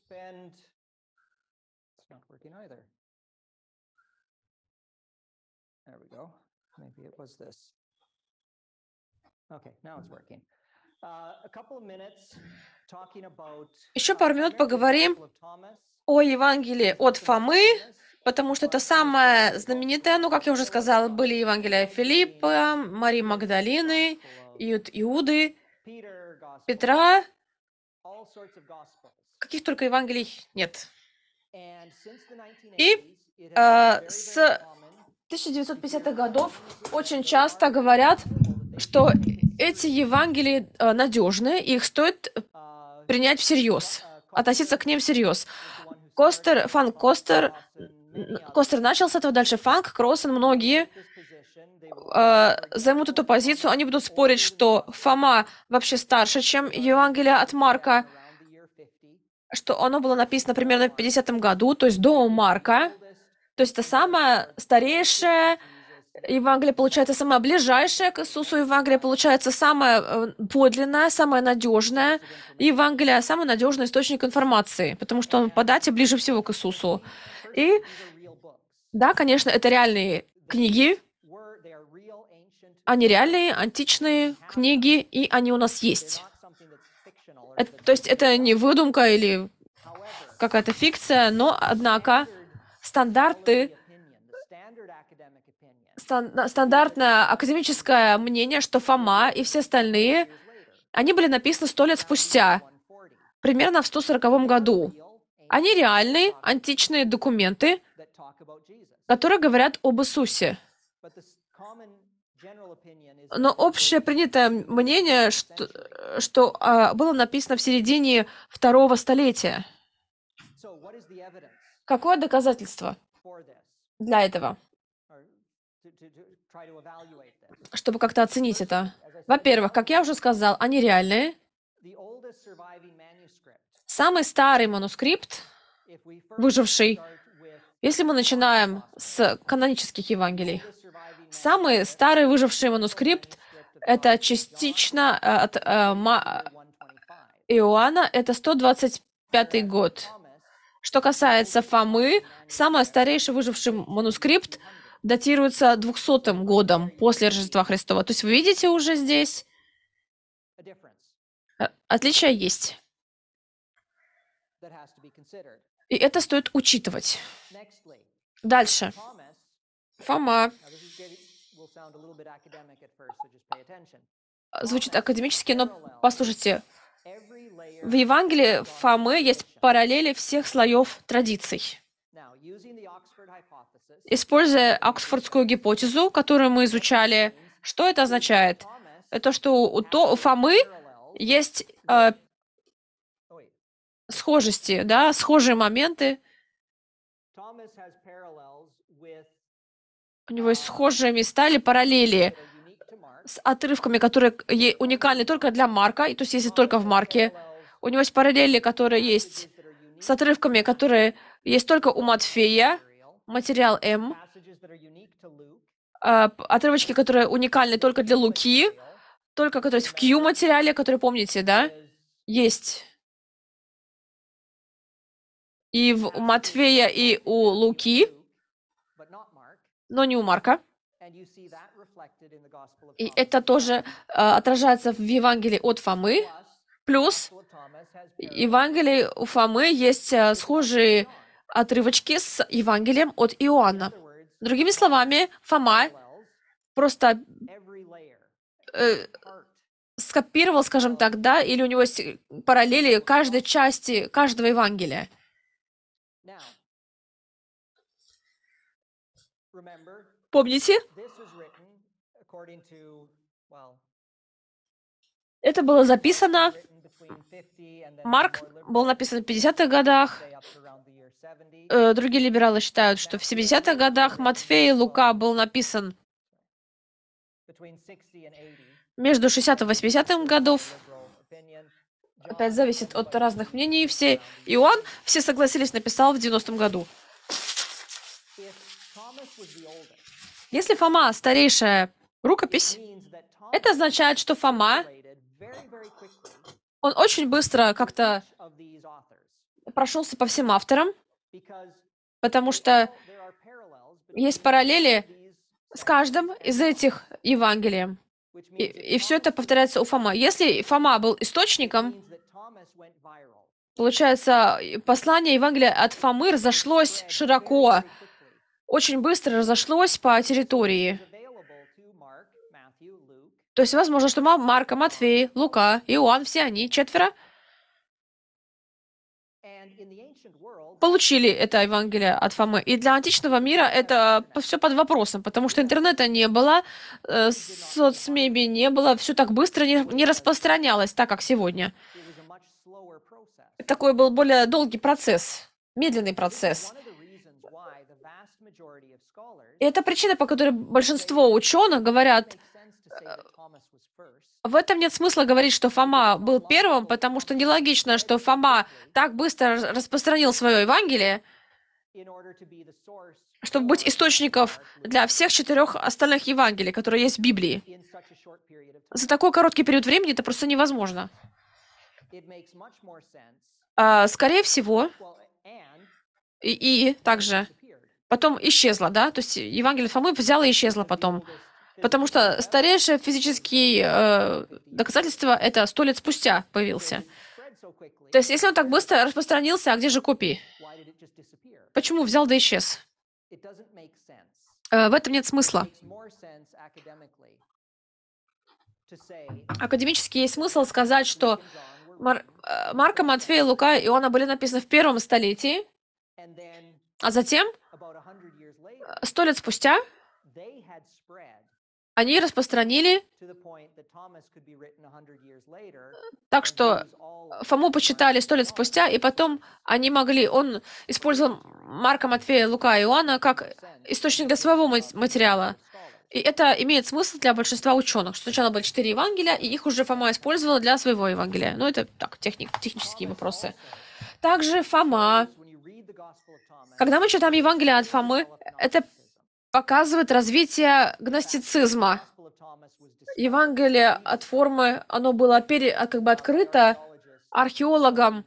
Еще пару минут поговорим о Евангелии от Фомы, потому что это самое знаменитое. Ну, как я уже сказала, были Евангелия Филиппа, Марии Магдалины, Иуды, Петра. Каких только Евангелий нет. И с 1950-х годов очень часто говорят, что эти Евангелия надежные, их стоит принять всерьез, относиться к ним всерьез. Костер начал с этого, дальше Фанк, Кроссен, многие займут эту позицию. Они будут спорить, что Фома вообще старше, чем Евангелие от Марка, что оно было написано примерно в 50-м году, то есть до Марка. То есть это самое старейшее Евангелие, получается, самое ближайшее к Иисусу Евангелие, получается, самое подлинное, самое надежное Евангелие, самый надежный источник информации, потому что он по дате ближе всего к Иисусу. И да, конечно, это реальные книги, они реальные, античные книги, и они у нас есть. То есть это не выдумка или какая-то фикция, но, однако, стандартное академическое мнение, что Фома и все остальные, они были написаны 100 лет спустя, примерно в 140 году. Они реальные, античные документы, которые говорят об Иисусе. Но общепринятое мнение, что было написано в середине 2-го столетия. Какое доказательство для этого? Чтобы как-то оценить это. Во-первых, как я уже сказал, они реальные. Самый старый манускрипт, выживший, если мы начинаем с канонических Евангелий, самый старый выживший манускрипт — это частично от Иоанна, это 125 год. Что касается Фомы, самый старейший выживший манускрипт датируется 200 годом после Рождества Христова. То есть вы видите уже здесь? Отличия есть. И это стоит учитывать. Дальше. Фома. Звучит академически, но послушайте. В Евангелии Фомы есть параллели всех слоев традиций. Используя Оксфордскую гипотезу, которую мы изучали, что это означает? Это что у Фомы есть схожести, да, схожие моменты. У него есть схожие места или параллели с отрывками, которые уникальны только для Марка, и то есть если только в Марке. У него есть параллели, которые есть с отрывками, которые есть только у Матфея, материал М, отрывочки, которые уникальны только для Луки, только то есть в Q-материале, который помните, да, есть и у Матфея, и у Луки, но не у Марка. И это тоже отражается в Евангелии от Фомы. Плюс в Евангелии у Фомы есть схожие отрывочки с Евангелием от Иоанна. Другими словами, Фома просто скопировал, скажем так, да, или у него есть параллели каждой части каждого Евангелия. Помните? Это было записано. Марк был написан в 50-х годах. Другие либералы считают, что в 70-х годах. Матфей и Лука был написан между 60 и 80 годов. Опять зависит от разных мнений. Иоанн, все согласились, написал в 90-м году. Если Фома старейшая рукопись, это означает, что Фома, он очень быстро как-то прошелся по всем авторам, потому что есть параллели с каждым из этих Евангелий. И все это повторяется у Фома. Если Фома был источником, получается, послание Евангелия от Фомы разошлось широко, очень быстро разошлось по территории. То есть, возможно, что Марка, Матфей, Лука, Иоанн, все они, 4, получили это Евангелие от Фомы. И для античного мира это все под вопросом, потому что интернета не было, соцмедиа не было, все так быстро не распространялось, так как сегодня. Такой был более долгий процесс, медленный процесс. И это причина, по которой большинство ученых говорят, в этом нет смысла говорить, что Фома был первым, потому что нелогично, что Фома так быстро распространил свое Евангелие, чтобы быть источником для всех 4 остальных Евангелий, которые есть в Библии. За такой короткий период времени это просто невозможно. Скорее всего, и также потом исчезла, да? То есть Евангелие Фомы взяло и исчезло потом. Потому что старейшие физические доказательства это 100 лет спустя появился. То есть если он так быстро распространился, а где же копии? Почему взял да исчез? В этом нет смысла. Академически есть смысл сказать, что Марка, Матфея, Лука и Иоанна были написаны в 1 столетии, а затем, 100 лет спустя, они распространили, так что Фому почитали 100 лет спустя, и потом он использовал Марка, Матфея, Лука и Иоанна как источник для своего материала. И это имеет смысл для большинства ученых, что сначала были 4 Евангелия, и их уже Фома использовал для своего Евангелия. Ну, это так, технические вопросы. Также Фома. Когда мы читаем Евангелие от Фомы, это показывает развитие гностицизма. Евангелие от Фомы, оно было открыто археологам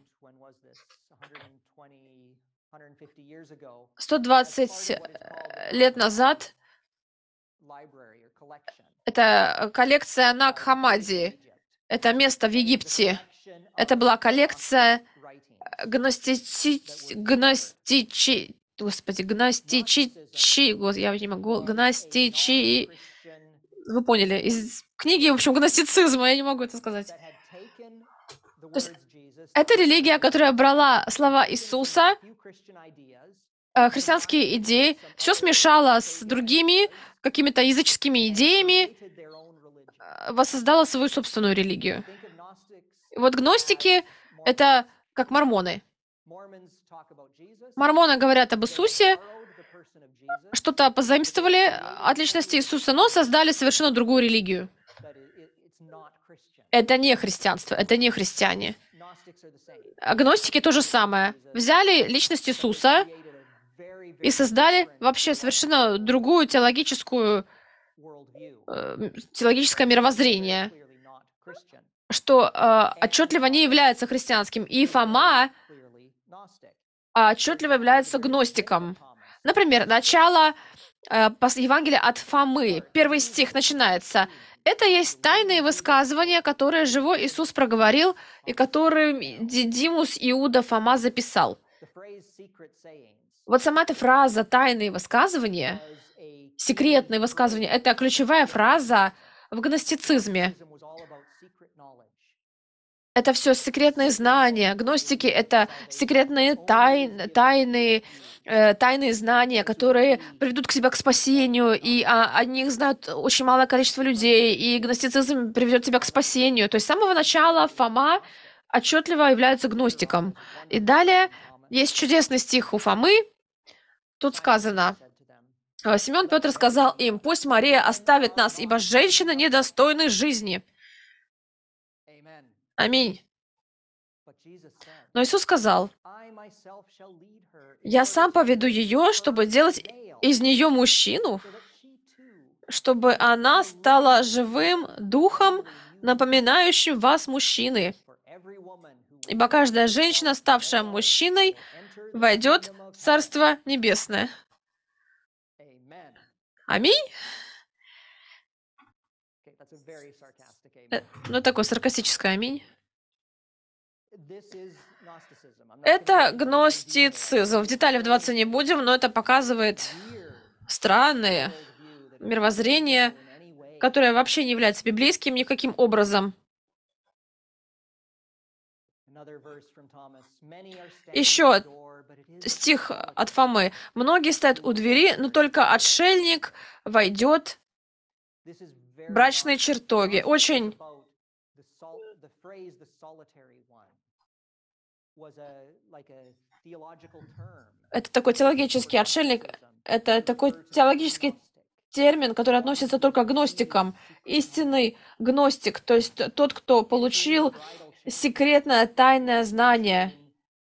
120 лет назад. Это коллекция Наг-Хаммади. Это место в Египте. Это была коллекция вы поняли, из книги, в общем, гностицизма, я не могу это сказать. То есть это религия, которая брала слова Иисуса, христианские идеи, все смешала с другими какими-то языческими идеями, воссоздала свою собственную религию. И вот гностики — это как мормоны. Мормоны говорят об Иисусе, что-то позаимствовали от личности Иисуса, но создали совершенно другую религию. Это не христианство, это не христиане. Агностики то же самое. Взяли личность Иисуса и создали вообще совершенно другую теологическое мировоззрение, что отчетливо не является христианским. И Фома отчетливо является гностиком. Например, начало Евангелия от Фомы. 1 стих начинается. Это есть тайные высказывания, которые живой Иисус проговорил, и которые Дидимус Иуда Фома записал. Вот сама эта фраза «тайные высказывания», «секретные высказывания» — это ключевая фраза в гностицизме. Это все секретные знания. Гностики — это секретные тайные знания, которые приведут к себя к спасению, и о них знают очень малое количество людей, и гностицизм приведет тебя к спасению. То есть с самого начала Фома отчетливо является гностиком. И далее есть чудесный стих у Фомы. Тут сказано: Симеон Петр сказал им: «Пусть Мария оставит нас, ибо женщины недостойны жизни». Аминь. Но Иисус сказал: «Я сам поведу ее, чтобы делать из нее мужчину, чтобы она стала живым духом, напоминающим вас, мужчины». Ибо каждая женщина, ставшая мужчиной, войдет в Царство Небесное. Аминь. Ну, такое саркастическое аминь. Это гностицизм. В детали вдаваться не будем, но это показывает странное мировоззрение, которое вообще не является библейским никаким образом. Еще стих от Фомы. «Многие стоят у двери, но только отшельник войдет в брачные чертоги». Очень это такой теологический отшельник, это такой теологический термин, который относится только к гностикам. Истинный гностик, то есть тот, кто получил секретное тайное знание.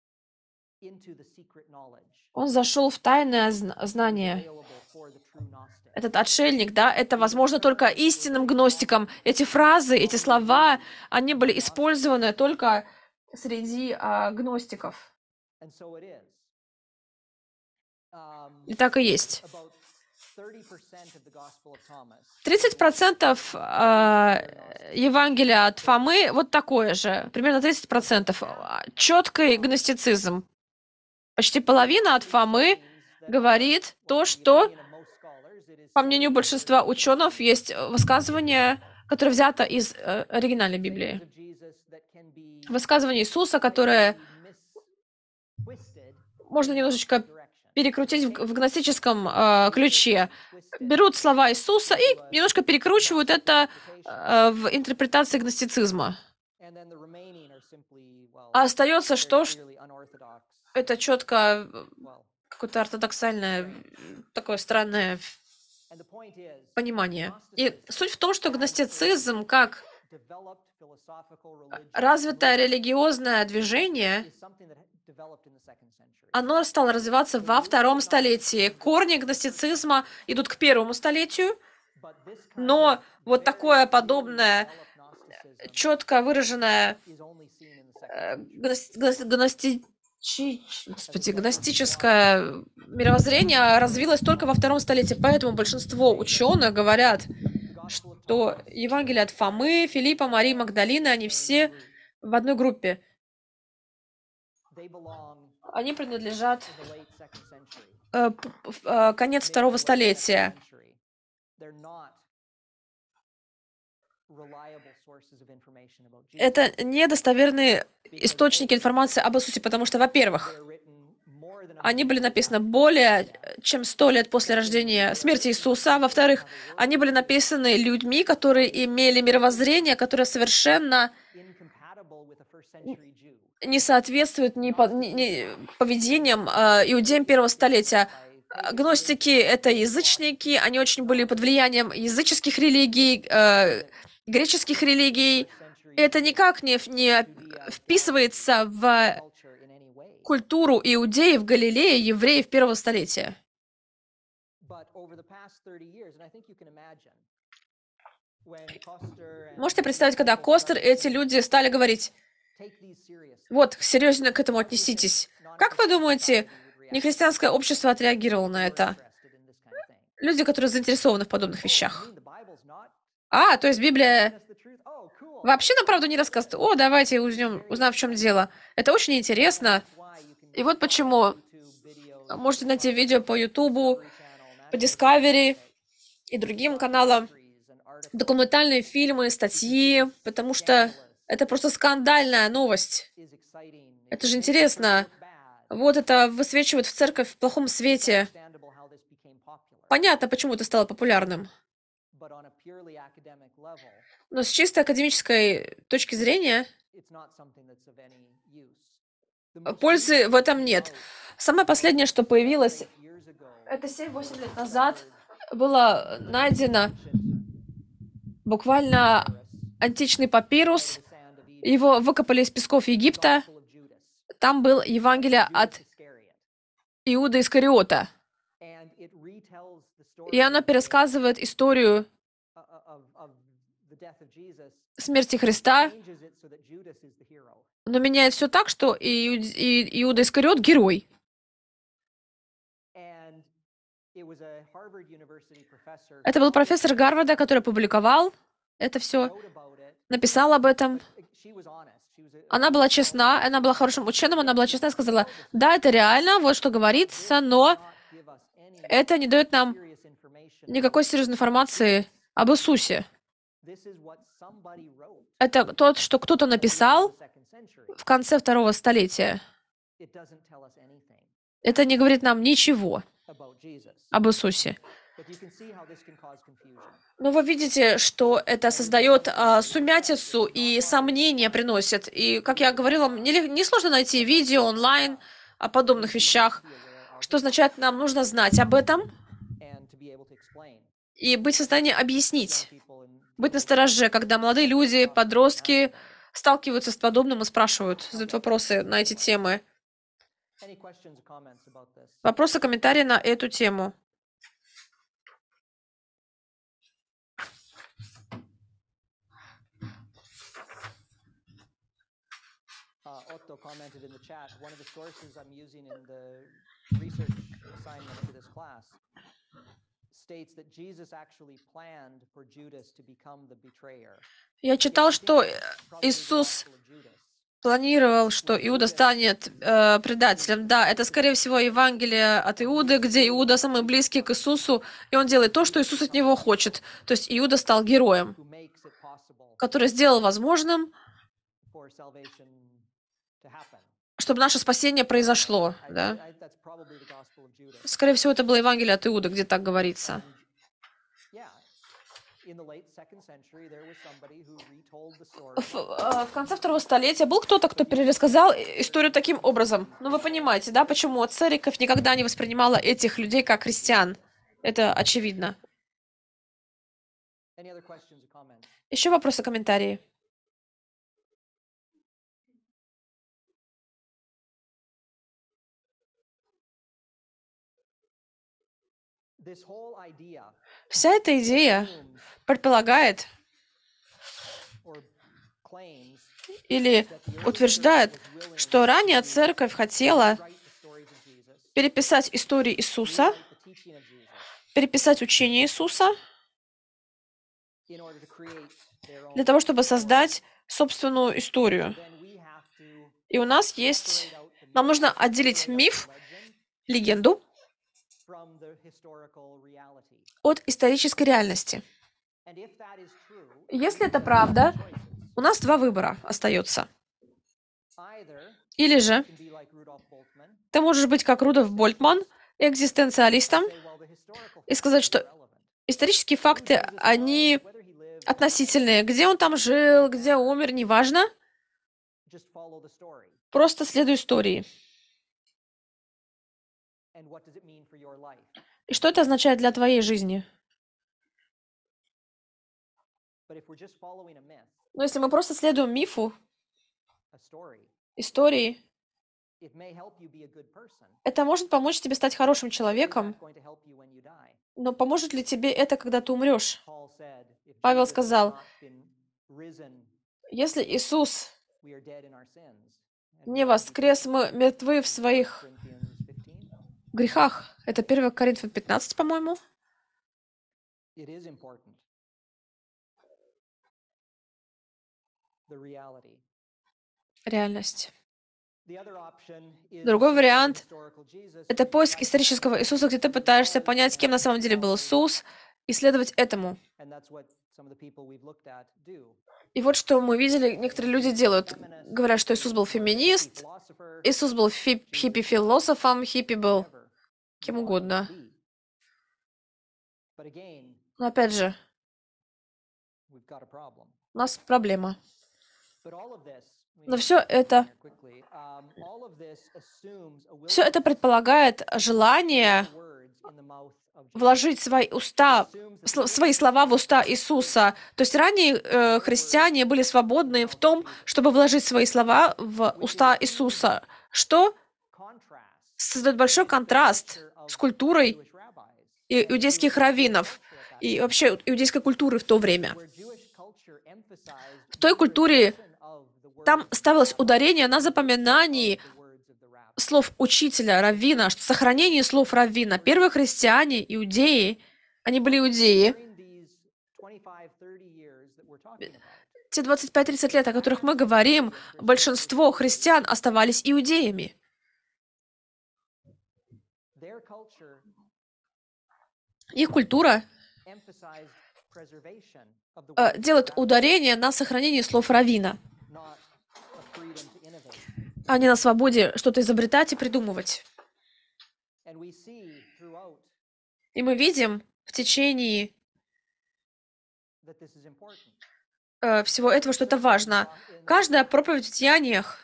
Он зашел в тайное знание. Этот отшельник, да, это возможно только истинным гностикам. Эти фразы, эти слова, они были использованы только среди гностиков. И так и есть. 30% Евангелия от Фомы вот такое же, примерно 30%. Четкий гностицизм. Почти половина от Фомы говорит то, что, по мнению большинства ученых, есть высказывание, которое взято из оригинальной Библии. Высказывание Иисуса, которое можно немножечко перекрутить в гностическом ключе. Берут слова Иисуса и немножко перекручивают это в интерпретации гностицизма. А остается что это четко какое-то ортодоксальное, такое странное понимание. И суть в том, что гностицизм как развитое религиозное движение, оно стало развиваться во втором столетии. Корни гностицизма идут к первому столетию, но вот такое подобное, четко выраженное гностическое мировоззрение развилось только во втором столетии. Поэтому большинство ученых говорят, что Евангелие от Фомы, Филиппа, Марии Магдалины, они все в одной группе. Они принадлежат конец второго столетия. Это недостоверные источники информации об Иисусе, потому что, во-первых, они были написаны более чем 100 лет после рождения, смерти Иисуса. А во-вторых, они были написаны людьми, которые имели мировоззрение, которое совершенно не соответствует ни поведением иудеям первого столетия. Гностики — это язычники, они очень были под влиянием языческих религий, греческих религий. Это никак не вписывается в культуру иудеев, Галилеи, евреев первого столетия. Можете представить, когда Костер и эти люди стали говорить: вот, серьезно к этому отнеситесь. Как вы думаете, нехристианское общество отреагировало на это? Люди, которые заинтересованы в подобных вещах. То есть Библия вообще нам правду не рассказывает. О, давайте узнаем, в чем дело. Это очень интересно. И вот почему можете найти видео по Ютубу, по Discovery и другим каналам, документальные фильмы, статьи, потому что это просто скандальная новость. Это же интересно. Вот это высвечивает в церковь в плохом свете. Понятно, почему это стало популярным. Но с чисто академической точки зрения пользы в этом нет. Самое последнее, что появилось, это 7-8 лет назад, было найдено буквально античный папирус. Его выкопали из песков Египта. Там был Евангелие от Иуда Искариота. И оно пересказывает историю смерти Христа, но меняет все так, что Иуда Искариот — герой. Это был профессор Гарварда, который опубликовал это все, написал об этом. Она была честна, она была хорошим ученым, она была честна и сказала: да, это реально, вот что говорится, но это не дает нам никакой серьезной информации об Иисусе. Это то, что кто-то написал в конце 2 столетия. Это не говорит нам ничего об Иисусе. Но вы видите, что это создает сумятицу и сомнения приносит. И, как я говорила, несложно найти видео онлайн о подобных вещах, что означает, нам нужно знать об этом и быть в состоянии объяснить, быть настороже, когда молодые люди, подростки сталкиваются с подобным и спрашивают, задают вопросы на эти темы. Вопросы, комментарии на эту тему. Otto commented in the chat, one of the sources I'm using in the research assignment for this class states that Jesus actually planned for Judas to become the betrayer. Я читал, что Иисус планировал, что Иуда станет предателем. Да, это, скорее всего, Евангелие от Иуды, где Иуда самый близкий к Иисусу, и он делает то, что Иисус от него хочет. То есть Иуда стал героем, который сделал возможным, чтобы наше спасение произошло. Да? Скорее всего, это было Евангелие от Иуды, где так говорится. В конце 2 столетия был кто-то, кто перерассказал историю таким образом. Ну, вы понимаете, да, почему церковь никогда не воспринимала этих людей как христиан. Это очевидно. Еще вопросы, комментарии? Вся эта идея предполагает или утверждает, что ранее церковь хотела переписать историю Иисуса, переписать учение Иисуса для того, чтобы создать собственную историю. И у нас есть... Нам нужно отделить миф, легенду, от исторической реальности. Если это правда, у нас 2 выбора остается. Или же ты можешь быть как Рудольф Больтман, экзистенциалистом, и сказать, что исторические факты, они относительные. Где он там жил, где умер, неважно. Просто следуй истории. И что это означает для твоей жизни? Но если мы просто следуем мифу, истории, это может помочь тебе стать хорошим человеком, но поможет ли тебе это, когда ты умрешь? Павел сказал, если Иисус не воскрес, мы мертвы в своих грехах. Это 1 Коринфянам 15, по-моему. Реальность. Другой вариант — это поиск исторического Иисуса, где ты пытаешься понять, кем на самом деле был Иисус, и следовать этому. И вот что мы видели, некоторые люди делают. Говорят, что Иисус был феминист, Иисус был хиппи-философом, хиппи был кем угодно. Но опять же, у нас проблема. Но все это предполагает желание вложить свои слова в уста Иисуса. То есть ранее христиане были свободны в том, чтобы вложить свои слова в уста Иисуса, что создает большой контраст с культурой иудейских раввинов и вообще иудейской культуры в то время. В той культуре там ставилось ударение на запоминании слов учителя, раввина, что сохранение слов раввина. Первые христиане, иудеи, они были иудеи. Те 25-30 лет, о которых мы говорим, большинство христиан оставались иудеями. Их культура делает ударение на сохранении слов раввина, а не на свободе что-то изобретать и придумывать. И мы видим в течение всего этого, что это важно. Каждая проповедь в Деяниях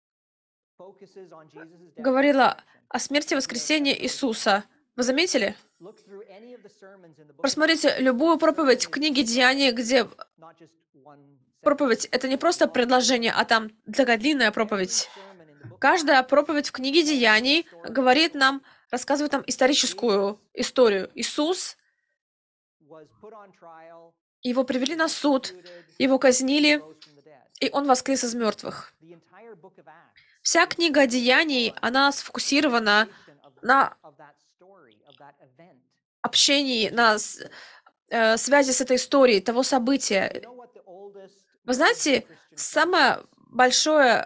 говорила о смерти и воскресении Иисуса. Вы заметили? Просмотрите любую проповедь в книге Деяний, где проповедь — это не просто предложение, а там такая длинная проповедь. Каждая проповедь в книге Деяний говорит нам, рассказывает нам историческую историю. Иисус, его привели на суд, его казнили, и он воскрес из мертвых. Вся книга Деяний, она сфокусирована на общении, на связи с этой историей, того события. Вы знаете, самое большое,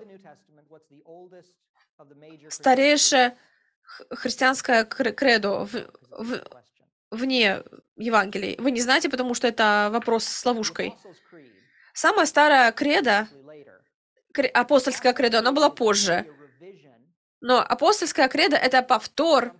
старейшее христианское кредо вне Евангелий. Вы не знаете, потому что это вопрос с ловушкой. Самое старое кредо, апостольское кредо, оно было позже. Но апостольское кредо — это повтор,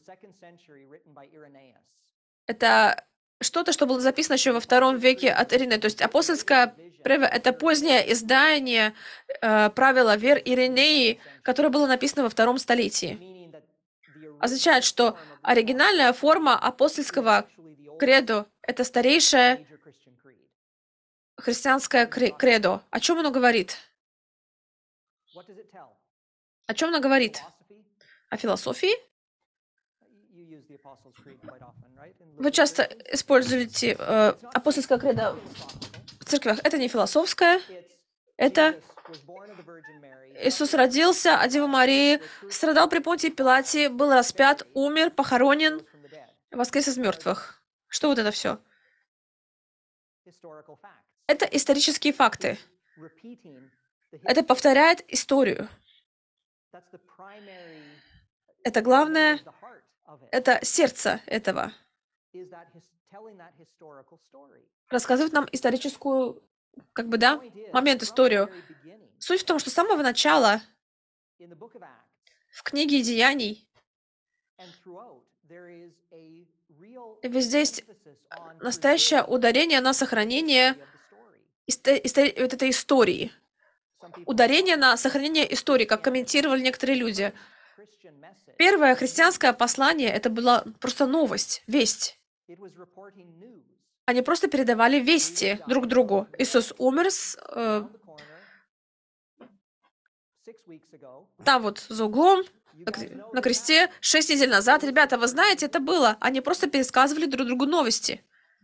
это что-то, что было записано еще во II веке от Иринея. То есть апостольское кредо — это позднее издание правила вер Иринеи, которое было написано во II столетии. Означает, что оригинальная форма апостольского кредо — это старейшее христианское кредо. О чем оно говорит? О чем оно говорит? О философии? Вы часто используете апостольское кредо в церквях. Это не философское, это Иисус родился от Девы Марии, страдал при Понтии Пилате, был распят, умер, похоронен, воскрес из мертвых. Что вот это все? Это исторические факты. Это повторяет историю. Это главное, это сердце этого. Рассказывает нам историческую, момент, историю. Суть в том, что с самого начала в книге Деяний везде есть настоящее ударение на сохранение вот этой истории. Ударение на сохранение истории, как комментировали некоторые люди. Первое христианское послание — это была просто новость, весть. Они просто передавали вести друг другу. Иисус умер там вот за углом, на кресте, 6 недель назад. Ребята, вы знаете, это было. Они просто пересказывали друг другу новости.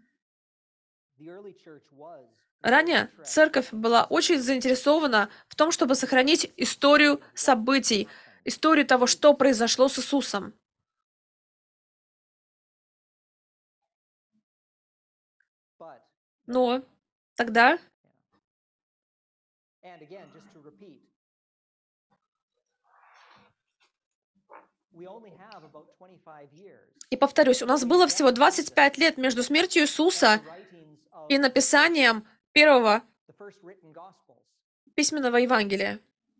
Ранее церковь была очень заинтересована в том, чтобы сохранить историю событий, историю того, что произошло с Иисусом. Но тогда и повторюсь, у нас было всего 25 лет между смертью Иисуса и написанием первого письменного Евангелия.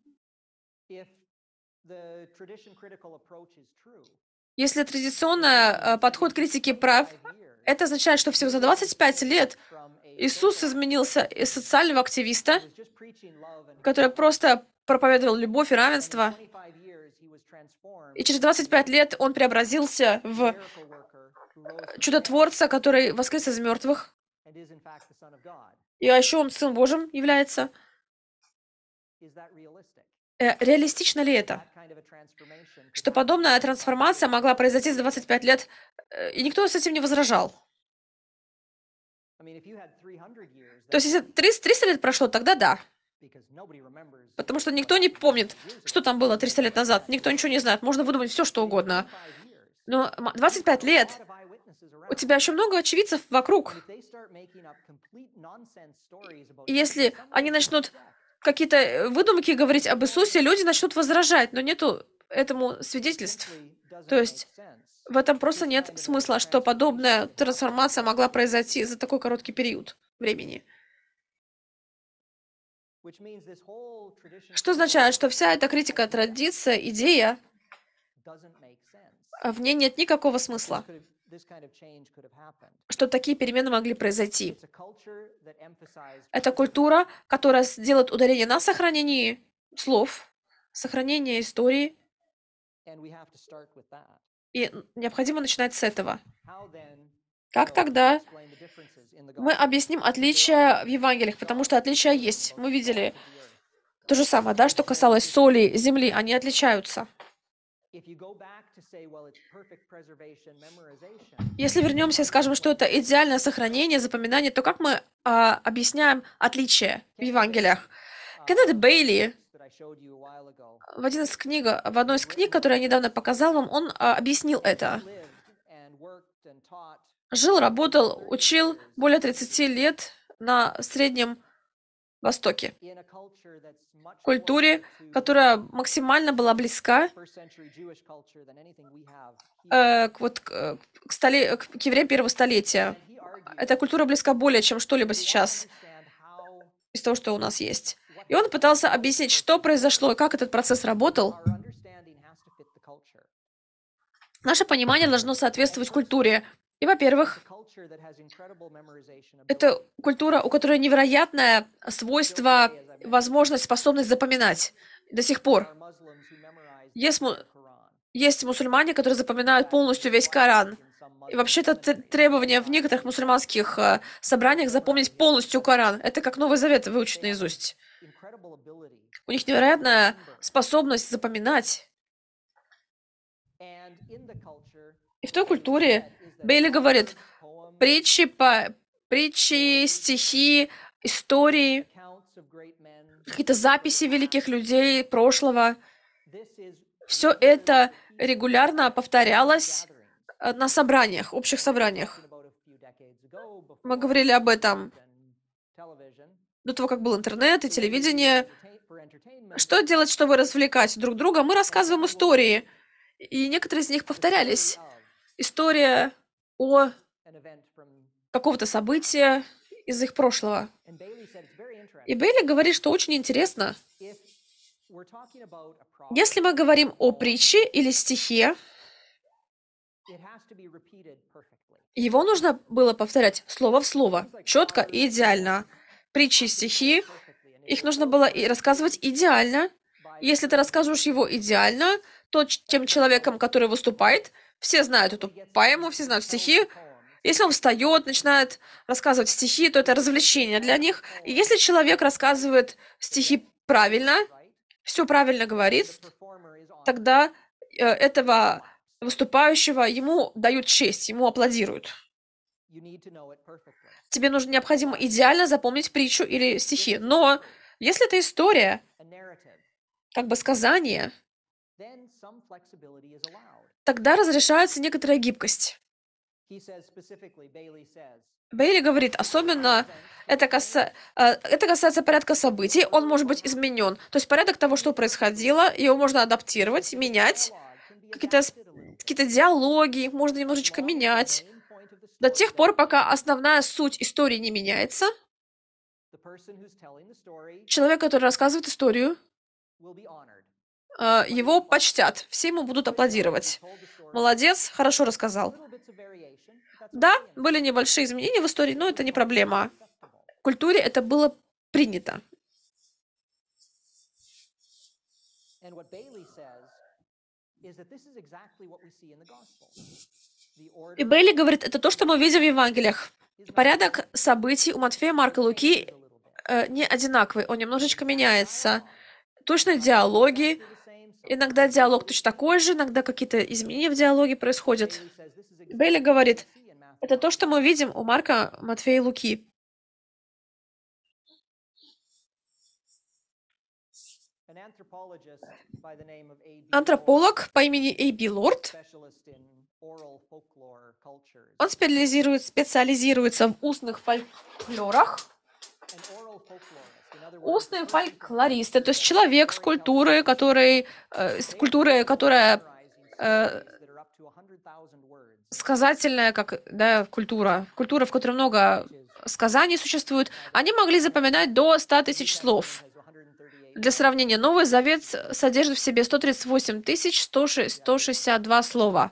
Если традиционный подход критики прав, это означает, что всего за 25 лет Иисус изменился из социального активиста, который просто проповедовал любовь и равенство, и через 25 лет он преобразился в чудотворца, который воскрес из мертвых. И еще он Сын Божьим является. Реалистично ли это? Что подобная трансформация могла произойти за 25 лет, и никто с этим не возражал. То есть, если 300 лет прошло, тогда да. Потому что никто не помнит, что там было 300 лет назад. Никто ничего не знает. Можно выдумать все, что угодно. Но 25 лет, у тебя еще много очевидцев вокруг. И если они начнут какие-то выдумки говорить об Иисусе, люди начнут возражать, но нету этому свидетельств. То есть в этом просто нет смысла, что подобная трансформация могла произойти за такой короткий период времени. Что означает, что вся эта критика традиция, идея, в ней нет никакого смысла, что такие перемены могли произойти. Это культура, которая делает ударение на сохранении слов, сохранение истории, и необходимо начинать с этого. Как тогда мы объясним отличия в Евангелиях? Потому что отличия есть. Мы видели то же самое, да, что касалось соли, земли, они отличаются. Если вернемся и скажем, что это идеальное сохранение, запоминание, то как мы объясняем отличия в Евангелиях? Кеннет Бейли в одной из книг, которую я недавно показал вам, он объяснил это. Жил, работал, учил более 30 лет на Среднем Востоке. Культуре, которая максимально была близка к евреям первого столетия. Эта культура близка более, чем что-либо сейчас из того, что у нас есть. И он пытался объяснить, что произошло и как этот процесс работал. Наше понимание должно соответствовать культуре. И, во-первых, это культура, у которой невероятное свойство, возможность, способность запоминать до сих пор. Есть мусульмане, которые запоминают полностью весь Коран. И вообще это требование в некоторых мусульманских собраниях запомнить полностью Коран. Это как Новый Завет выучить наизусть. У них невероятная способность запоминать. И в той культуре Бейли говорит, притчи, стихи, истории, какие-то записи великих людей прошлого, все это регулярно повторялось на собраниях, общих собраниях. Мы говорили об этом до того, как был интернет и телевидение. Что делать, чтобы развлекать друг друга? Мы рассказываем истории, и некоторые из них повторялись. История о какого-то события из их прошлого. И Бейли говорит, что очень интересно. Если мы говорим о притче или стихе, его нужно было повторять слово в слово, четко и идеально. Притчи и стихи, их нужно было и рассказывать идеально. Если ты рассказываешь его идеально, то тем человеком, который выступает, все знают эту поэму, все знают стихи. Если он встает, начинает рассказывать стихи, то это развлечение для них. И если человек рассказывает стихи правильно, все правильно говорит, тогда этого выступающего ему дают честь, ему аплодируют. Тебе необходимо идеально запомнить притчу или стихи. Но если это история, как бы сказание, тогда разрешается некоторая гибкость. Бейли говорит, особенно это касается порядка событий, он может быть изменен. То есть порядок того, что происходило, его можно адаптировать, менять. Какие-то диалоги можно немножечко менять. До тех пор, пока основная суть истории не меняется, человек, который рассказывает историю, его почтят, все ему будут аплодировать. Молодец, хорошо рассказал. Да, были небольшие изменения в истории, но это не проблема. В культуре это было принято. И Бейли говорит, это то, что мы видим в Евангелиях. Порядок событий у Матфея, Марка, Луки не одинаковый, он немножечко меняется. Точно диалоги. Иногда диалог точно такой же, иногда какие-то изменения в диалоге происходят. Бейли говорит, Это то, что мы видим у Марка, Матфея и Луки. An anthropologist by the name of A.B. Lord, Антрополог по имени Эйби Лорд, specialist in oral folklore cultures. он специализируется в устных фольклорах. An oral folklorist, in other words, Устные фольклористы, то есть человек с культурой, которая memorizing stories that are up to 100,000 words, сказательная, как, да, культура, в которой много сказаний существует, они могли запоминать до 100 тысяч слов. has 138. Для сравнения, Новый Завет содержит в себе 138 162 слова.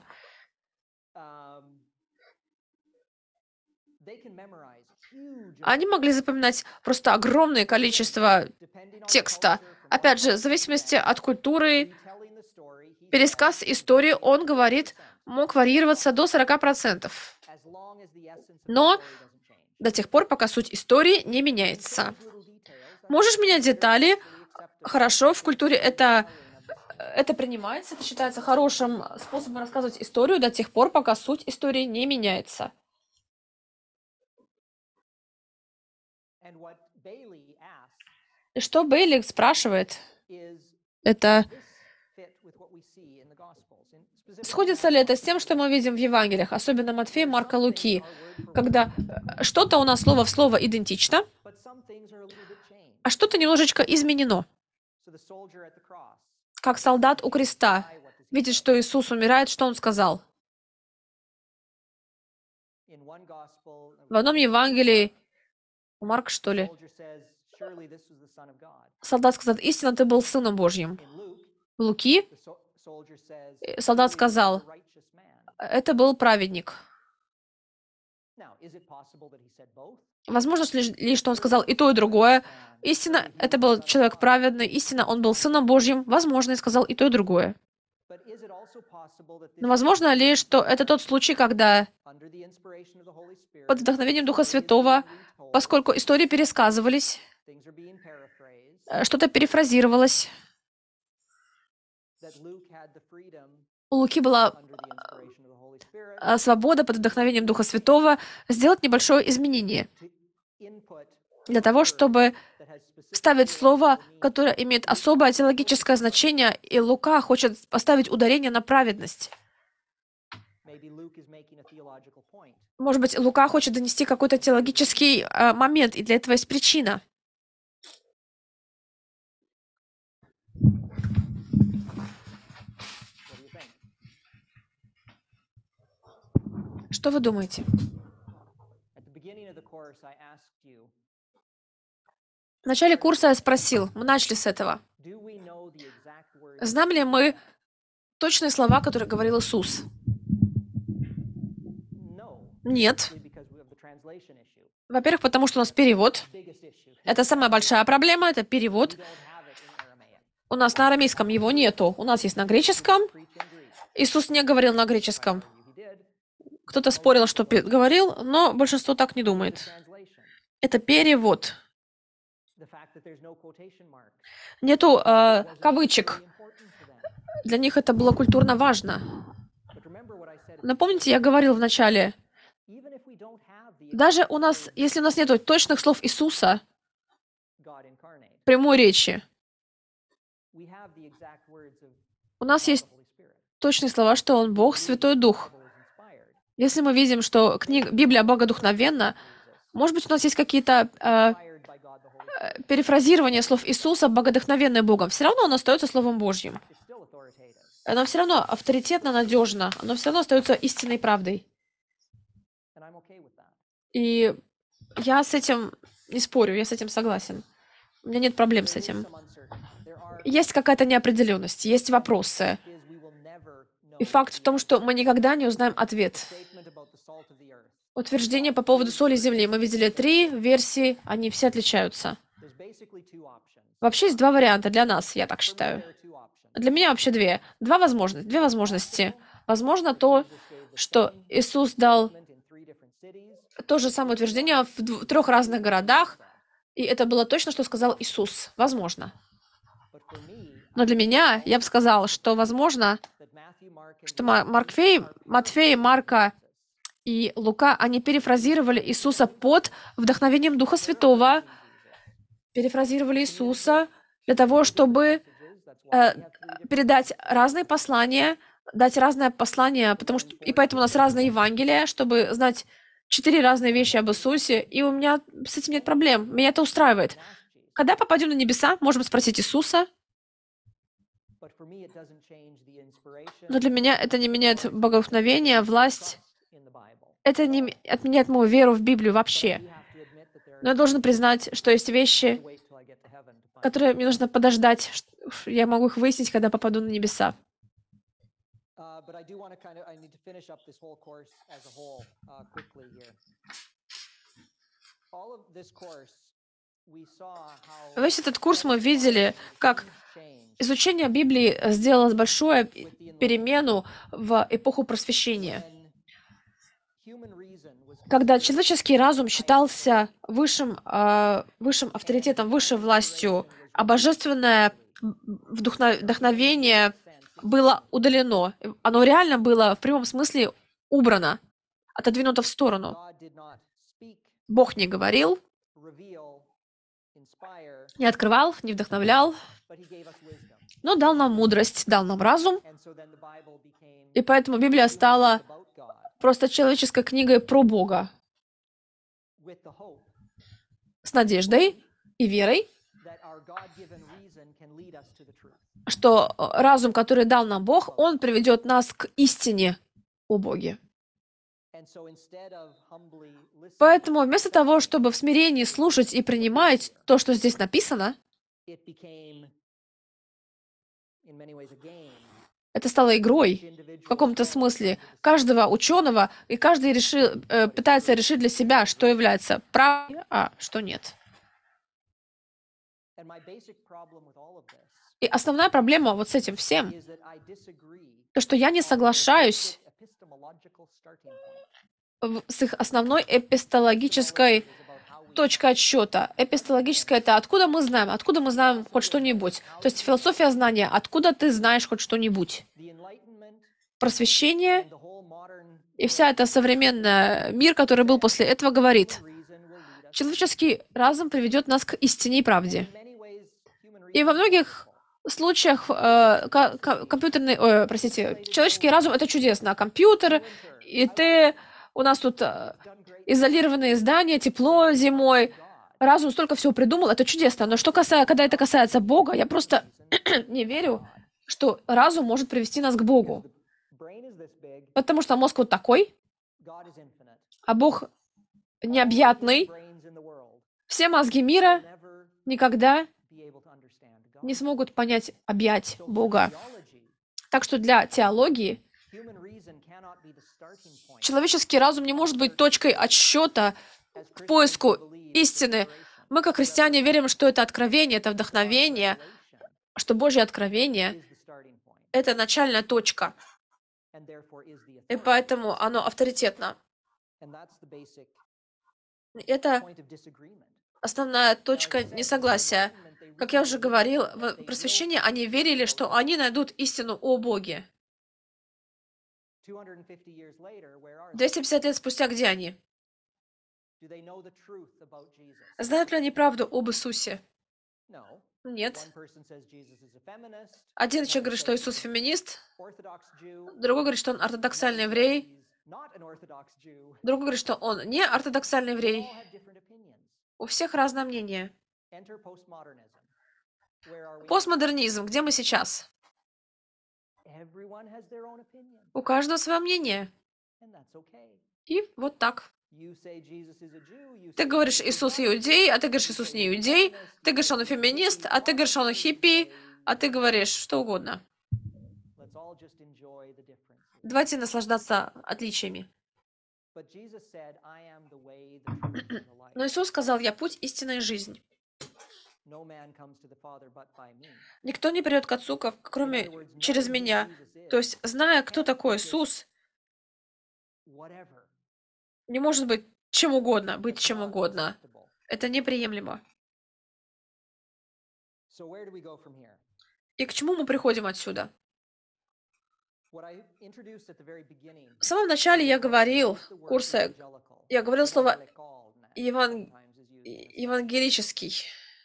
They can memorize huge Они могли запоминать просто огромное количество depending on текста. Опять же, в зависимости от культуры, telling the story. He пересказ истории, он говорит, мог варьироваться до 40%. as long as the essence of Но the story doesn't change. до тех пор, пока суть истории не меняется. Little details. Можешь менять детали, Acceptable. хорошо, в культуре это принимается, это считается хорошим способом рассказывать историю до тех пор, пока суть истории не меняется. And what Bailey asks И что Бейли спрашивает, is, это this fit with what we see in the Gospels? In specifically, сходится ли это с тем, что мы видим в Евангелиях, особенно Матфея, Марка, Луки, когда что-то у нас слово в слово идентично, but some things are a little bit changed. а что-то немножечко изменено. So the soldier at the cross, Как солдат у креста what does he видит, что Иисус умирает, что он сказал? in one gospel, В одном Евангелии, у Марка, что ли, soldier says, surely this was the Son of God. солдат сказал, истинно ты был Сыном Божьим. In Luke, В Луки the soldier says, солдат "Surely this сказал, was a righteous man." это был праведник. Now, is it possible that he said both? Возможно ли, что он сказал и то, и другое? Истинно, это был человек праведный, истинно, он был Сыном Божьим. Возможно, и сказал и то, и другое. But is it also possible that Но this возможно ли, что это тот случай, когда under the inspiration of the Holy Spirit, под вдохновением Духа Святого, поскольку истории пересказывались, things are being paraphrased, что-то перефразировалось, that Luke had the freedom у Луки была under the inspiration of the Holy Spirit свобода под вдохновением Духа Святого сделать небольшое изменение to input для того, чтобы that has specific вставить слово, которое имеет особое теологическое значение, и Лука хочет поставить ударение на праведность. maybe Luke is making a theological point. Может быть, Лука хочет донести какой-то теологический момент, и для этого есть причина. What do you think? Что вы думаете? At the beginning of the course, I asked you, В начале курса я спросил, мы начали с этого. do we know the exact words? Знаем ли мы точные слова, которые говорил Иисус? No, Нет. because we have the translation issue. Во-первых, потому что у нас перевод. Biggest issue. Это самая большая проблема, это перевод. We don't have it in Aramaic. У нас на арамейском его нету. У нас есть на греческом. Preach in Greek. Иисус не говорил на греческом. He did. Кто-то спорил, что говорил, но большинство так не думает. Translation. Это перевод. The fact that there's no quotation mark. Нету кавычек. Very important to them. Для них это было культурно важно. But remember what I said. Но помните, я говорил в начале, Even if we don't have the даже у нас, если у нас нет точных слов Иисуса, God incarnate, прямой речи, we have the exact words of у нас есть the Holy Spirit. точные слова, что Он Бог, Святой Дух. The Bible is inspired. Если мы видим, что Библия богодухновенна, может быть, у нас есть какие-то Inspired by God the Holy Spirit. перефразирования слов Иисуса, богодухновенные Богом. Все равно оно остается Словом Божьим. It's still authoritative. Оно все равно авторитетно, надежно. Оно все равно остается истинной правдой. And I'm okay with that. И я с этим не спорю, я с этим согласен. У меня нет проблем с этим. Some uncertainty. There are Есть какая-то неопределенность, есть вопросы. is we will never know. И факт в том, что мы никогда не узнаем ответ. Statement about the salt of the earth. Утверждение по поводу соли земли. Мы видели 3 версии, они все отличаются. There's basically two options. Вообще есть 2 варианта для нас, я так For me, считаю. there are two options. Для меня вообще 2. 2 возможности. 2 возможности. Возможно то, что Иисус дал Statement in three different cities. то же самое утверждение в 3 разных городах, и это было точно, что сказал Иисус. Возможно. But for me, Но для меня, я бы сказал, что возможно, that Matthew, Mark, and что Матфей, Марка и Лука, они перефразировали Иисуса под вдохновением Духа Святого, перефразировали Иисуса для того, чтобы передать разные послания, дать разное послание, потому что и поэтому у нас разные Евангелия, чтобы знать 4 разные вещи об Иисусе, и у меня с этим нет проблем. Меня это устраивает. Когда попадем на небеса, можем спросить Иисуса, но для меня это не меняет боговдохновение, власть. Это не отменяет мою веру в Библию вообще. Но я должен признать, что есть вещи, которые мне нужно подождать. Я могу их выяснить, когда попаду на небеса. Весь этот курс мы видели, как изучение Библии сделало большую перемену в эпоху просвещения. Когда человеческий разум считался высшим авторитетом, высшей властью, а божественное вдохновение было удалено. Оно реально было в прямом смысле убрано, отодвинуто в сторону. Бог не говорил, не открывал, не вдохновлял, но дал нам мудрость, дал нам разум, и поэтому Библия стала просто человеческой книгой про Бога с надеждой и верой, что разум, который дал нам Бог, он приведет нас к истине о Боге. Поэтому вместо того, чтобы в смирении слушать и принимать то, что здесь написано, это стало игрой в каком-то смысле каждого ученого, и каждый пытается решить для себя, что является правдой, а что нет. И основная проблема вот с этим всем, то, что я не соглашаюсь с их основной эпистологической точкой отсчета. Эпистологическая — это откуда мы знаем хоть что-нибудь. То есть философия знания, откуда ты знаешь хоть что-нибудь. Просвещение и вся эта современная мир, который был после этого, говорит, человеческий разум приведет нас к истине и правде. И во многих случаях человеческий разум — это чудесно. А компьютер, и у нас тут изолированные здания, тепло зимой. Разум столько всего придумал, это чудесно. Но когда это касается Бога, я просто не верю, что разум может привести нас к Богу. Потому что мозг вот такой, а Бог необъятный. Все мозги мира никогда не смогут объять Бога. Так что для теологии человеческий разум не может быть точкой отсчета к поиску истины. Мы, как христиане, верим, что это откровение, это вдохновение, что Божье откровение — это начальная точка. И поэтому оно авторитетно. Это основная точка несогласия. Как я уже говорил, в просвещении они верили, что они найдут истину о Боге. 250 лет спустя где они? Знают ли они правду об Иисусе? Нет. Один человек говорит, что Иисус феминист, другой говорит, что он ортодоксальный еврей, другой говорит, что он не ортодоксальный еврей. У всех разное мнение. Постмодернизм. Где мы сейчас? У каждого свое мнение. И вот так. Ты говоришь, Иисус иудей, а ты говоришь, Иисус не иудей. Ты говоришь, он феминист, а ты говоришь, он хиппи, а ты говоришь что угодно. Давайте наслаждаться отличиями. Но Иисус сказал, я путь, истина и жизнь. Никто не придет к Отцу, кроме через меня. То есть, зная, кто такой Иисус, не может быть чем угодно, быть чем угодно. Это неприемлемо. И к чему мы приходим отсюда? В самом начале я говорил курса, я говорил слово евангелический.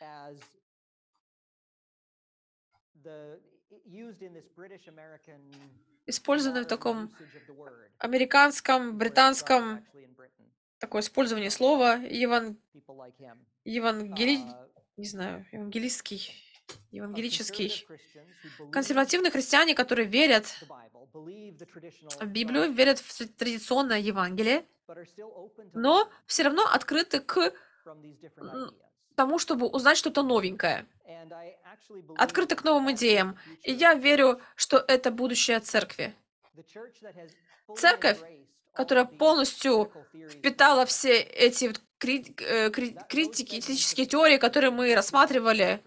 Использованный в таком американском, британском, такое использование слова евангели... не знаю, евангелический. Консервативные христиане, которые верят в Библию, верят в традиционное Евангелие, но все равно открыты к тому, чтобы узнать что-то новенькое, открыты к новым идеям. И я верю, что это будущее церкви. Церковь, которая полностью впитала все эти вот критические теории, которые мы рассматривали,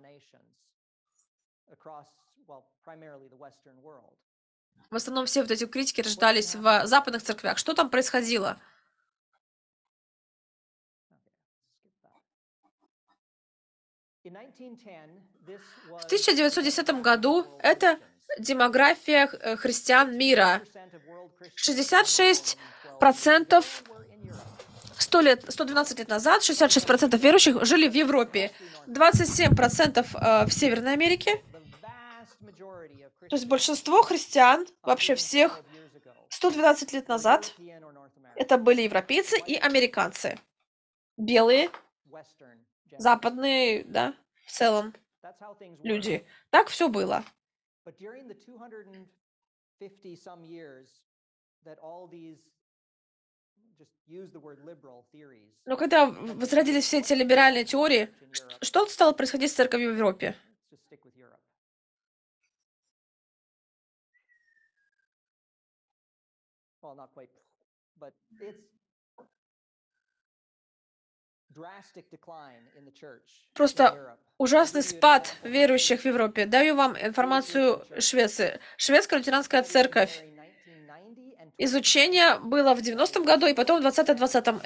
в основном все вот эти критики рождались в западных церквях. Что там происходило? В 1910 году это демография христиан мира. 66% 112 лет назад 66% верующих жили в Европе, 27% в Северной Америке. То есть большинство христиан, вообще всех, 112 лет назад, это были европейцы и американцы. Белые, западные, да, в целом, люди. Так все было. Но когда возродились все эти либеральные теории, что стало происходить с церковью в Европе? Просто ужасный спад верующих в Европе. Даю вам информацию Швеции. Шведская лютеранская церковь. Изучение было в 90-м году, и потом в 2020-м.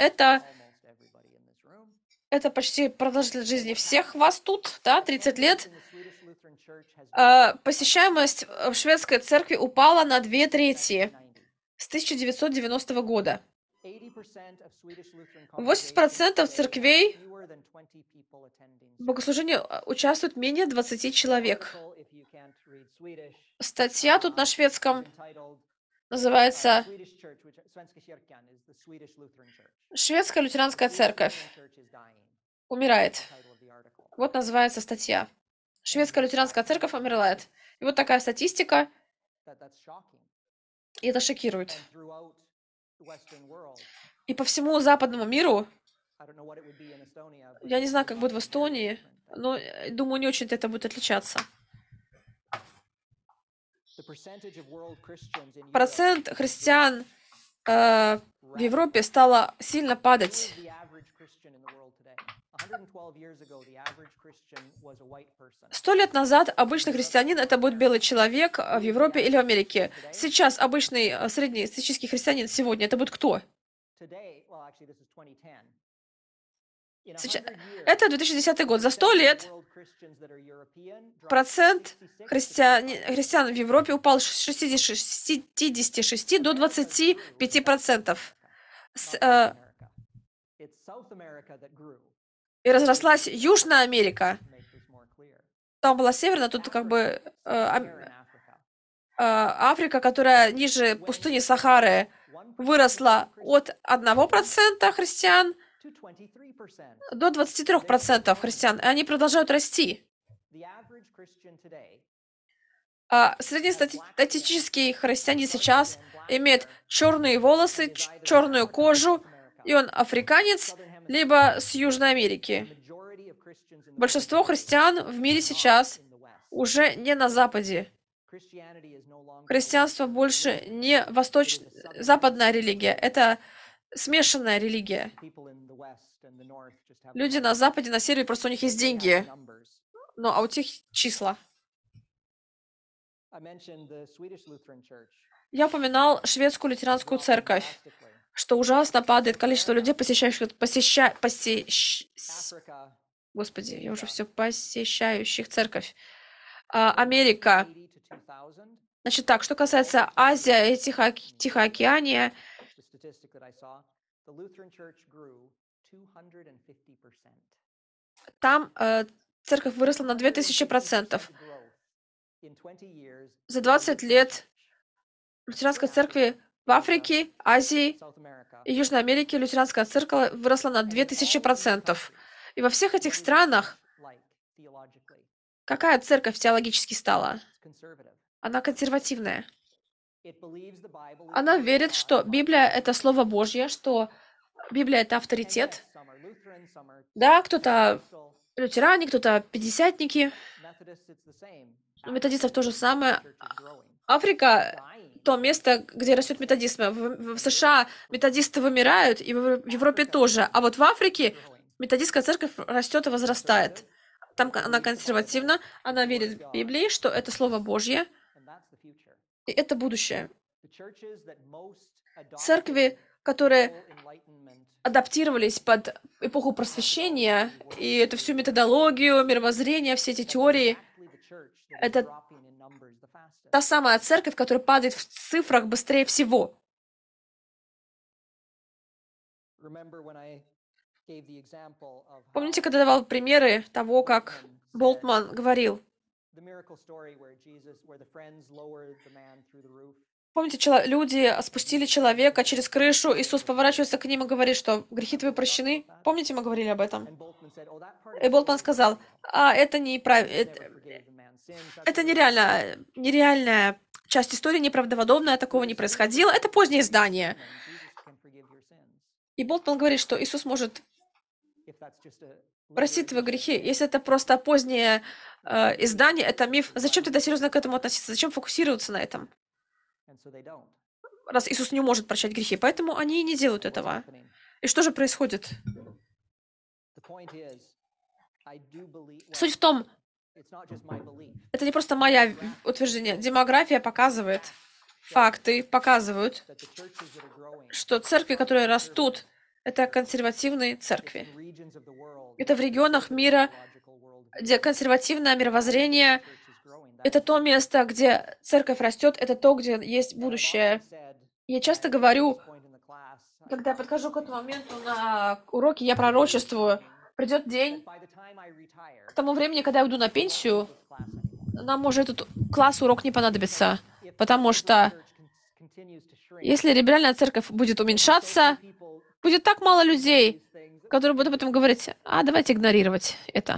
Это почти продолжительность жизни всех вас тут, да, 30 лет. Посещаемость в шведской церкви упала на 2/3 с 1990 года. 80% церквей в богослужении участвуют менее 20 человек. Статья тут на шведском называется «Шведская лютеранская церковь умирает». Вот называется статья. Шведская лютеранская церковь умирает. И вот такая статистика. И это шокирует. И по всему западному миру, я не знаю, как будет в Эстонии, но, думаю, не очень-то это будет отличаться. Процент христиан в Европе стало сильно падать. 100 лет назад обычный христианин — это будет белый человек в Европе или в Америке. Сейчас обычный среднестатистический христианин сегодня — это будет кто? Это 2010 год. За 100 лет процент христиан в Европе упал с 66 до 25%. И разрослась Южная Америка. Там была Северная, тут как бы Африка, которая ниже пустыни Сахары, выросла от 1% христиан до 23% христиан, и они продолжают расти. Среднестатистический христианин сейчас имеет черные волосы, черную кожу, и он африканец, либо с Южной Америки. Большинство христиан в мире сейчас уже не на Западе. Христианство больше не западная религия, это смешанная религия. Люди на Западе, на Севере, просто у них есть деньги, а у тех числа. Я упоминал шведскую лютеранскую церковь, что ужасно падает количество людей, Господи, я уже все посещающих церковь. Америка. Значит так, что касается Азии и Тихоокеания, The statistic that I saw, the Lutheran Church grew 250%. там церковь выросла на 2000%. 250% growth in 20 years За in the 20 Lutheran лет Church. лютеранской In церкви Africa, в Африке, Азии South America, и Южной Америке лютеранская церковь выросла на and in all of these 2000%. countries, И во всех what этих is the странах church like theologically? какая церковь теологически стала? It's conservative. Она консервативная. It believes the Bible is the Она word of верит, God. что Библия — это Слово Божье, что Библия — это And авторитет. yes, some are Lutheran, some are Да, кто-то Pentecostal, лютеране, кто-то пятидесятники. Methodists, it's the same. У методистов то же Africa, the самое. church is growing. Африка Dying. — то место, где растет методизм. В США методисты вымирают, и в Европе тоже. А вот в Африке методистская церковь растет и возрастает. Там она консервативна, она верит в Библии, что это Слово Божье, And that's the future. и это будущее. The churches that most adopted Церкви, the которые whole enlightenment адаптировались под эпоху просвещения, и эту всю методологию, мировоззрение, все эти теории, exactly the church that is это dropping in numbers the fastest. та самая церковь, которая падает в цифрах быстрее всего. Remember when I gave the example of Помните, how когда давал примеры того, как Болтман говорил? the miracle story where the friends lowered the man through the roof? Помните, люди спустили человека через крышу, Иисус поворачивается к ним и говорит, что грехи твои прощены. Помните, мы говорили об этом? And Boltman said, "Oh, that part И of the Болтман story сказал, это не never forgave the man's sins. That's это what нереальная часть истории, неправдоподобная, такого не происходило. Это позднее издание. Jesus can forgive your sins И Болтман говорит, что Иисус может if that's just a простить твои грехи. Если это просто позднее издание, это миф, зачем тогда серьезно к этому относиться? Зачем фокусироваться на этом? and so they don't. Раз Иисус не может прощать грехи, поэтому они и не делают What's этого. happening? И что же происходит? The point is, I do believe. Well, Суть в том, it's not just my belief. это не просто мое утверждение. Демография показывает, факты показывают, That the churches that are growing что церкви, которые растут, это консервативные церкви. in regions of the world, Это в регионах мира, theological world, где консервативное мировоззрение, church is growing. это то место, где церковь растет, это то, где есть будущее. Said Я часто говорю, point in the class, когда я подхожу к этому моменту на уроке, я пророчествую. Придет день, by the time I retire, к тому времени, когда я уйду на пенсию, this class anymore. нам может этот класс, урок не понадобится. If Потому the что church continues to shrink, если либеральная церковь будет уменьшаться, people будет так мало these людей, things. которые будут потом говорить, давайте игнорировать это.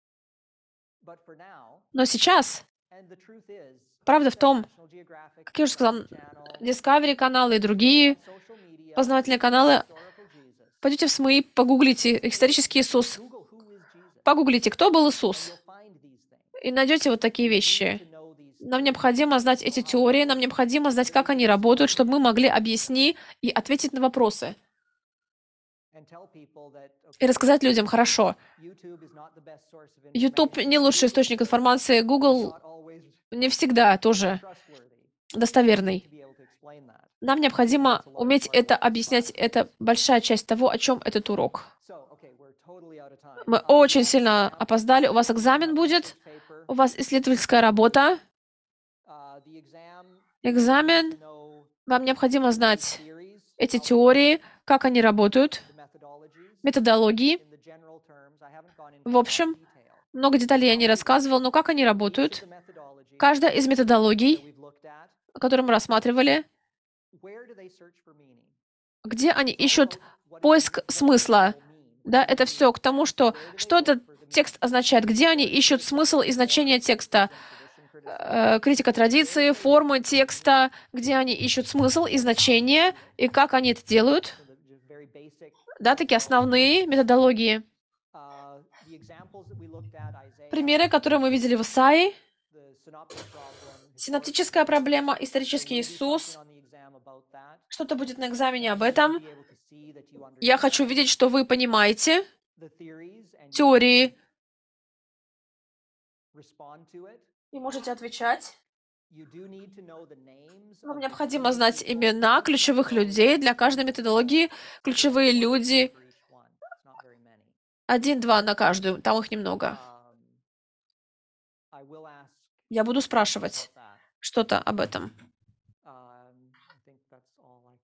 But for now, Но сейчас, and the truth is, правда в том, National Geographic, как я уже сказал, Channel, Discovery каналы и другие social media, познавательные каналы, historical Jesus. пойдите в СМИ, погуглите исторический Иисус, Google who is Jesus. погуглите, кто был Иисус, You'll find these things. и найдете вот такие вещи. To know these Нам необходимо знать эти теории, нам необходимо знать, как они работают, чтобы мы могли объяснить и ответить на вопросы. and tell people that И рассказать людям, хорошо, YouTube is not the best source of YouTube information. не лучший источник информации, Google Not always не всегда тоже trustworthy достоверный. to be able to explain that. Нам необходимо уметь это объяснять. Это большая часть того, о чем этот урок. So, okay, we're totally out of time. Мы очень сильно опоздали. У вас экзамен будет, Paper, у вас исследовательская работа, the exam, экзамен. know Вам необходимо знать theories, эти теории, как они работают, the methodologies. методологии. In the general terms, I haven't gone into В общем, detail. много деталей я не рассказывал, но как они работают. The methodologies Каждая из that методологий, we've looked at, которую мы рассматривали, where do they search for meaning? где они ищут What поиск смысла. mean? Да, это все к тому, что этот текст означает, где они ищут смысл и значение текста. Критика традиции, формы текста, где они ищут смысл и значение, и как они это делают. So just very basic. Да, такие основные методологии. The examples that we looked at, Isaiah, Примеры, которые мы видели в Исаии. the synoptic problem, Синоптическая проблема, исторический Иисус. on the exam about that. Что-то будет на экзамене об этом. Be able to see that you Я understand хочу видеть, что вы понимаете the theories and you теории respond to it. и можете отвечать. You do need to know the names Вам of the необходимо key знать people имена ключевых людей для каждой методологии. Ключевые люди for each one. It's not very many. 1-2 на каждую, там их немного. I will ask Я буду спрашивать, that. что-то об этом. I think that's all I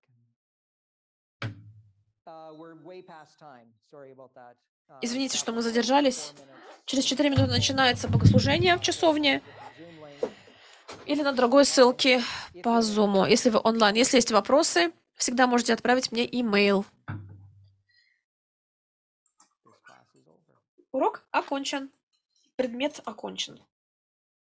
can. We're way past time. Sorry about that. Извините, что мы About задержались. 4 minutes. Через 4 минуты начинается богослужение в часовне Zoom link. или на другой ссылке по Zoom, если вы онлайн. Если есть вопросы, всегда можете отправить мне имейл. This class is over. Урок окончен. Предмет окончен.